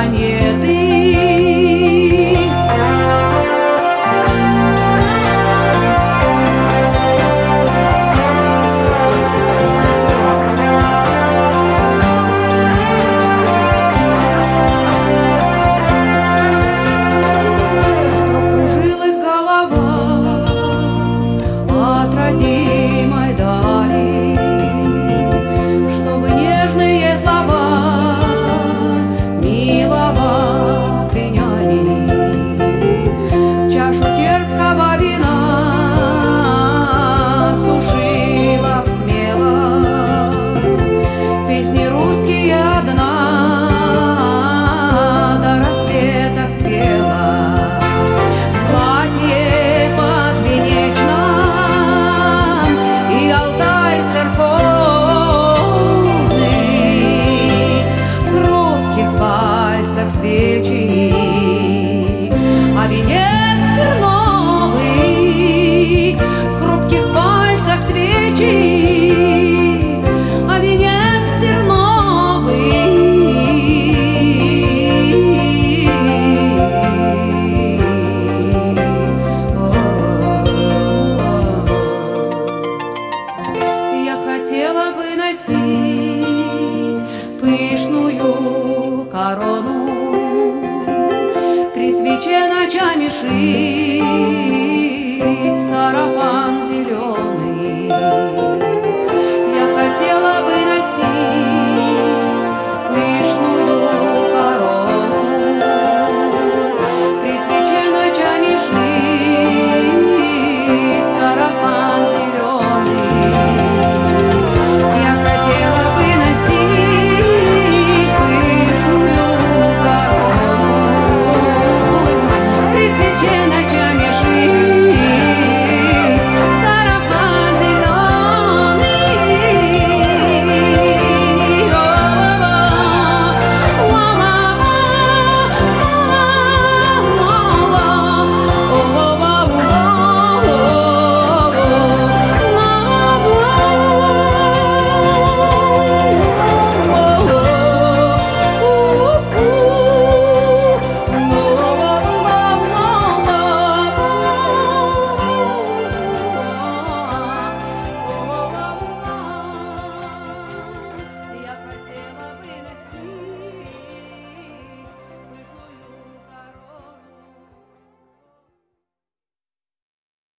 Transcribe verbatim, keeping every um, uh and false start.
планеты. Родимой дали, чтобы нежные слова милого приняли, чашу терпкого вина сушила б смело, песни русские одна до рассвета пела. Платье подвенечно свечи, а венец терновый в хрупких пальцах свечи, а венец терновый. Я хотела бы носить пышную корону, при свече ночами шить сарафан зеленый.